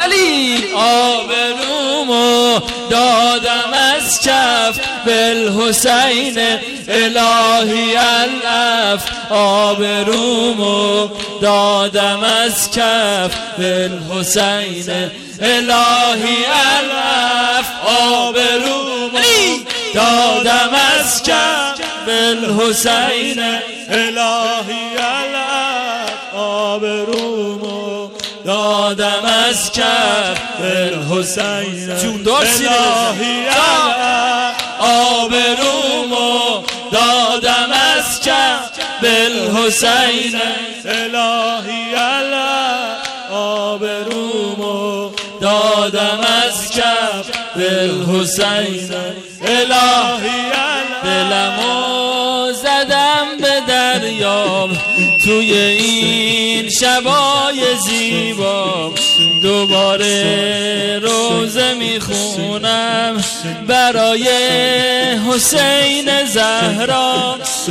علی آبرومو دادم از کف بالحسین الهی الف آبرومو دادم از کف بالحسین الهی الف آبرومو دادم از کف بالحسین الهی الف آبرومو دادم از کف بالحسین الهی الف آبرومو دادم از کف بالحسین الهی الف آبرومو دادم از کف بالحسین الهی الف دلمو زدم به دریا توی این شبای زیبا دوباره روزه میخونم برای حسین زهرا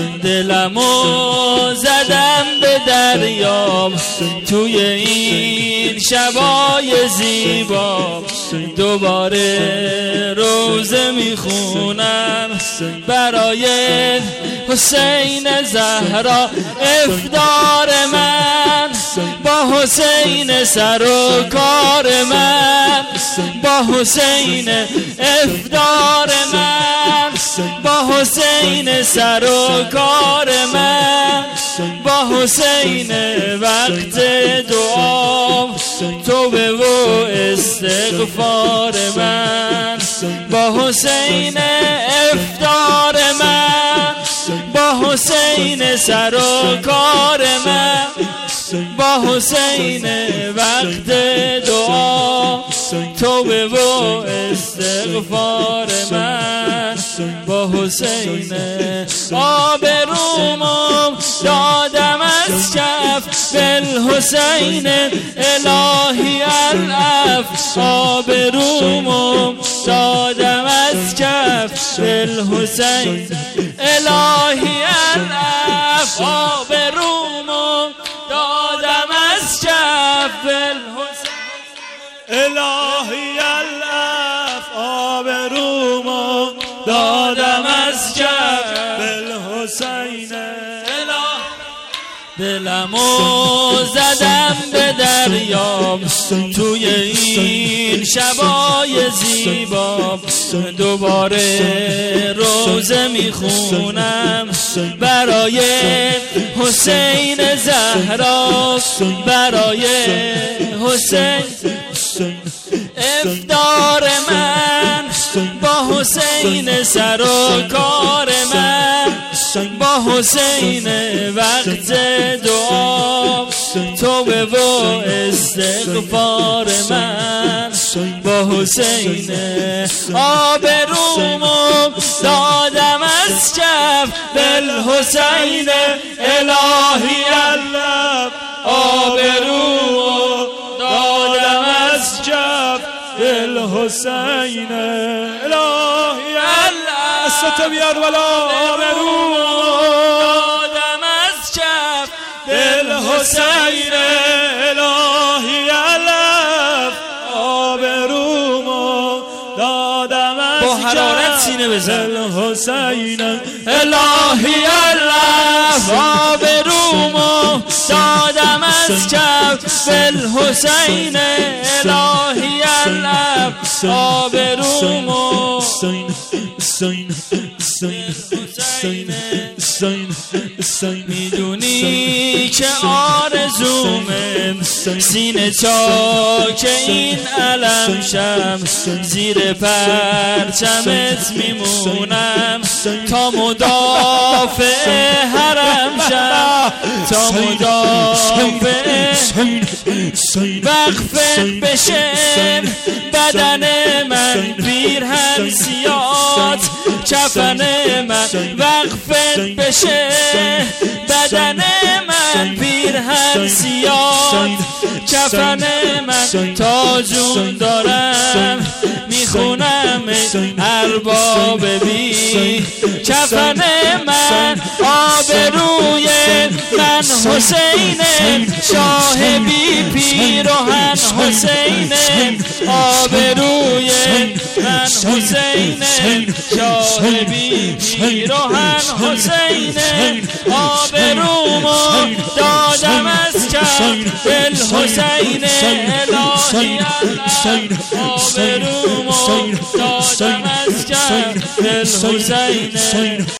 دلمو زدم به دریا توی این شبای زیبا دوباره روزه میخونم برای حسین زهرا افطار من با حسین سر و کار من با حسین افطار من با حسین سر و کار من با حسین وقت دعا توبه و استغفار من با حسین افطار من با حسین سر و کار من با حسین وقت دعا توبه و استغفار من با حسین آبرومو دادم از کف بالحسین الهی الف آبرومو دادم از کف بالحسین الهی الف آبرومو دادم از کف بالحسین الهی الف آبرومو دادم از کف بالحسین دلمو زدم به دریا توی این شبای زیبا دوباره روزه میخونم برای حسین زهرا برای حسین افطار من با حسین سر و کار من با حسین وقت دعا توبه و استغفار من با حسین آبرومو دادم از کف بالحسین الهی الف آبرومو دادم از کف بالحسین الهی الف ست بیار ولا آبرومو دادم از کف بالحسین الهی الف آبرومو دادم از با حرارت سینه بزن حسین الهی الف آبرومو دادم از کف بالحسین الهی الف آبرومو میدونی که آرزومه سینه تا که این علم شم زیر پرچمت میمونم تا مدافع حرم شم تا مدافع وقفت بشه بدن من پیرهن سیاد کفن من وقفت بشه بدن من پیرهن سیاد کفن من تا جون دارم میخونم ارباب بی کفن من آبروی من حسینم شاه بی پیراهن حسینم آبروی من حسینم شاه بی پیراهن حسینم آبرومو دادم از کربل حسین الهی آبرومو دادم از کربل حسین